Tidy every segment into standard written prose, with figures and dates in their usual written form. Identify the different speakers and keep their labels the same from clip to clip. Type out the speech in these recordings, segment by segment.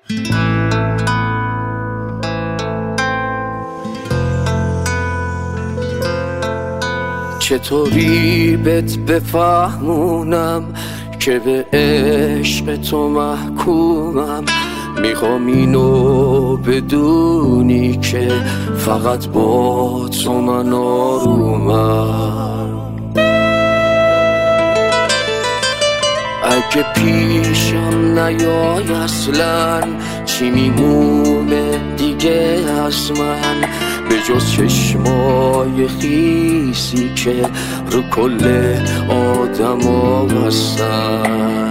Speaker 1: چطوری بهت بفهمونم که به عشق تو محکومم؟ میخوام اینو بدونی که فقط با تو من آرومم. اگه پیشم نیای اصلا چی میمونه دیگه از من به جز چشمای خیسی که رو کل آدم ها بستن؟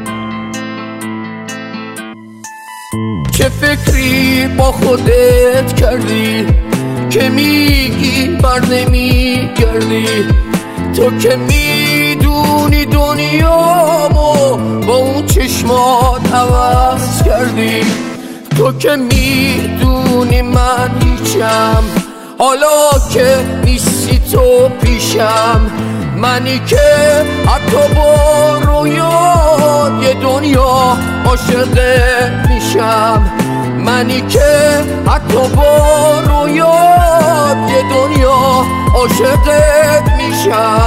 Speaker 1: چه فکری با خودت کردی که میگی بر نمیگردی؟ تو که میدونی دنیامو با اون چشمات عوض کردی. تو که میدونی من هیچم حالا که نیستی تو پیشم. منی که حتی با رویات یه دنیا عاشقت میشم. منی که حتی با رویات یه دنیا عاشقت میشم.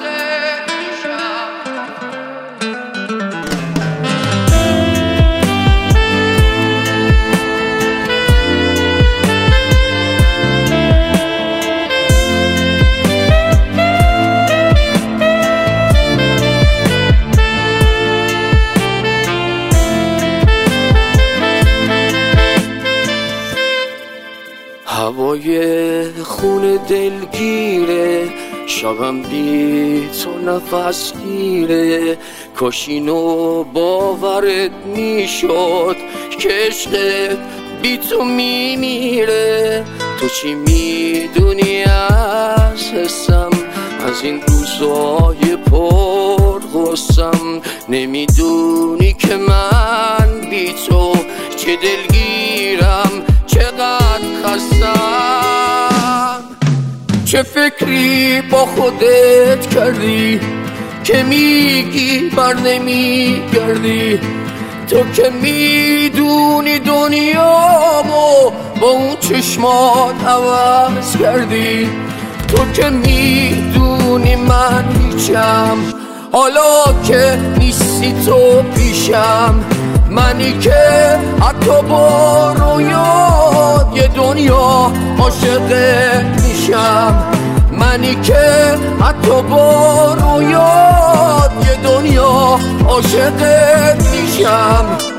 Speaker 1: هوای خون دلگیره، شبم بی تو نفس گیره. کاش اینو باورت میشد که عشقت بی تو میمیره. تو چی میدونی از حسم، از این روزای پر غصم؟ نمیدونی که من بی تو چه دلگیرم، چقدر خستم. چه فکری با خودت کردی که میگی بر نمیگردی؟ تو که میدونی دنیامو با اون چشمات عوض کردی. تو که میدونی من هیچم حالا که نیستی تو پیشم. منی که حتی با رویات یه دنیا عاشقت میشم. منی که حتی با رویات یه دنیا عاشقت میشم.